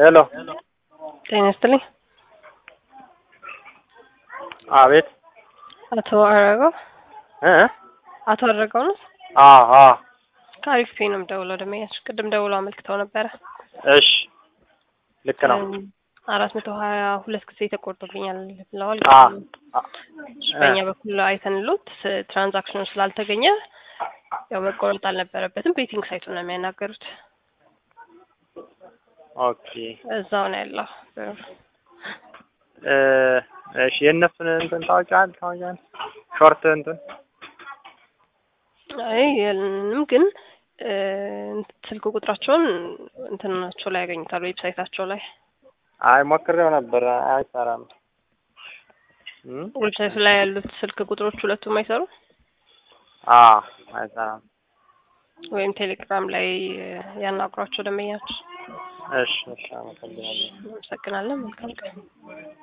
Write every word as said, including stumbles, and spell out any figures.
ሄሎ ጤና ይስጥልኝ። አቤት። አቶ አረጋው እ አቶ አረጋው ነው? አዎ አዎ። ከአሪፍ ፔ ነው የምደውለው። ደመኛች ቅድም ደውለው አመልክተው ነበረ። እሺ ልክ ነው። አራት መቶ ሀያ ሁለት ጊዜ ተቆርጦብኛል ብለዋል። አ በእኛ በኩል አይተንሎት ትራንዛክሽኑ ስላልተገኘ ያው መቆረጥ አልነበረበትም። ቤቲንግ ሳይቱ ነው የሚያናገሩት። ኦኬ እዛው ነው ያለው። እ እሺ የእነሱን እንትን ታውቂያለሽ ታውቂያለሽ? ሾርት እንትን አይ የለንም፣ ግን ስልክ ቁጥራቸውን እንትናቸው ላይ ያገኙታል፣ ዌብሳይታቸው ላይ። አይ ሞክሬው ነበር፣ አይሰራም። ዌብሳይቱ ላይ ያሉት ስልክ ቁጥሮች ሁለቱም አይሰሩም። አዎ አይሰራም። ወይም ቴሌግራም ላይ ያናግሯቸው ደንበኛቸው። እሺ እሺ፣ አመሰግናለሁ። አመሰግናለሁ። መልካም ቀን።